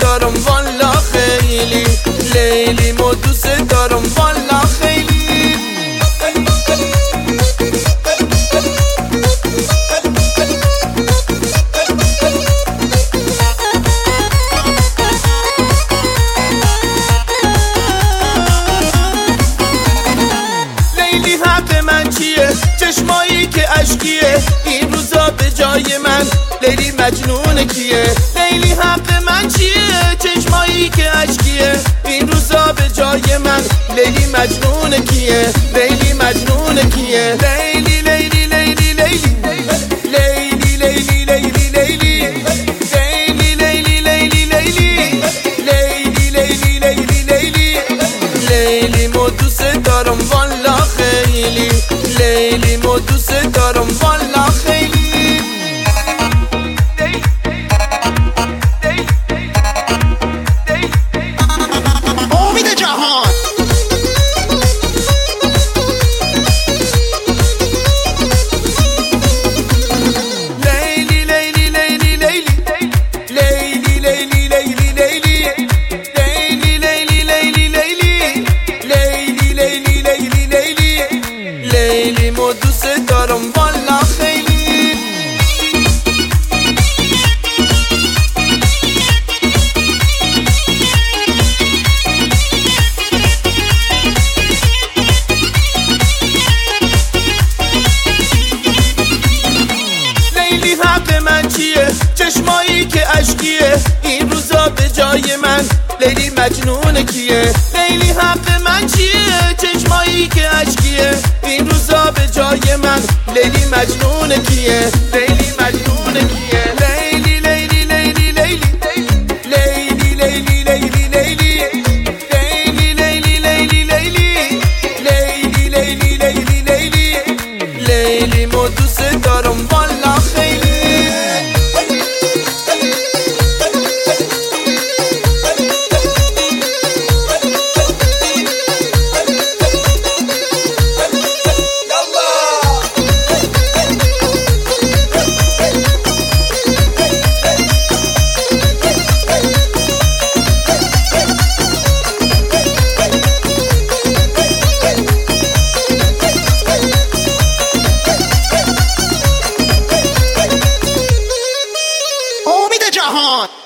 دارم والا خیلی، لیلی مو دوست دارم والا خیلی. لیلی حق من چیه؟ چشمایی که اشکیه این روزا به جای من، لیلی مجنون کیه؟ لیلی حق من چیه؟ چشمایی که اشکیه این روزا به جای من، لیلی مجنون کیه؟ لیلی مجنون کیه؟ لیلی لیلی لیلی لیلی لیلی لیلی لیلی لیلی لیلی لیلی لیلی لیلی لیلی لیلی لیلی لیلی مو دوست دارم والا خیلی، لیلی مو دوست دارم والا خیلی. امید جهان لیلی لیلی لیلی لیلی لیلی لیلی لیلی لیلی لیلی لیلی لیلی لیلی لیلی لیلی لیلی لیلی لیلی مو دوست دارم والا خیلی. لیلی حق من چیه؟ چشمایی که اشکیه این روزا به جای من، لیلی مجنون کیه؟ لیلی حق من چیه؟ چشمایی که اشکیه این روزا به جای من، لیلی مجنون کیه؟ لیلی مجنون کیه؟ لیلی لیلی لیلی لیلی لیلی لیلی لیلی لیلی لیلی لیلی لیلی لیلی لیلی لیلی لیلی لیلی مو دوست دارم والا خیلی. امید جهان